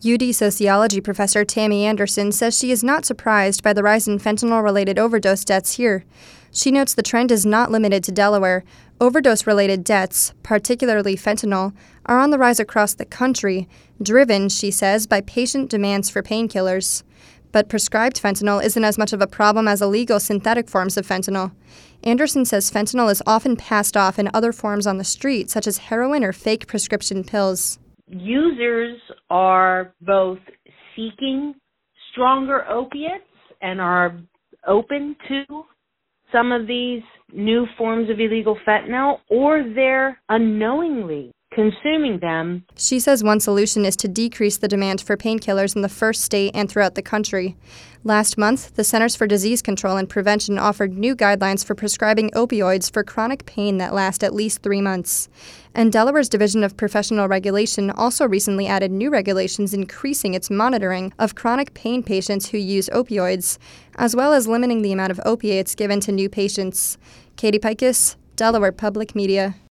UD sociology professor Tammy Anderson says she is not surprised by the rise in fentanyl-related overdose deaths here. She notes the trend is not limited to Delaware. Overdose-related deaths, particularly fentanyl, are on the rise across the country, driven, she says, by patient demands for painkillers. But prescribed fentanyl isn't as much of a problem as illegal synthetic forms of fentanyl. Anderson says fentanyl is often passed off in other forms on the street, such as heroin or fake prescription pills. Users are both seeking stronger opiates and are open to some of these new forms of illegal fentanyl, or they're unknowingly consuming them. She says one solution is to decrease the demand for painkillers in the first state and throughout the country. Last month, the Centers for Disease Control and Prevention offered new guidelines for prescribing opioids for chronic pain that last at least 3 months. And Delaware's Division of Professional Regulation also recently added new regulations increasing its monitoring of chronic pain patients who use opioids, as well as limiting the amount of opiates given to new patients. Katie Pikus, Delaware Public Media.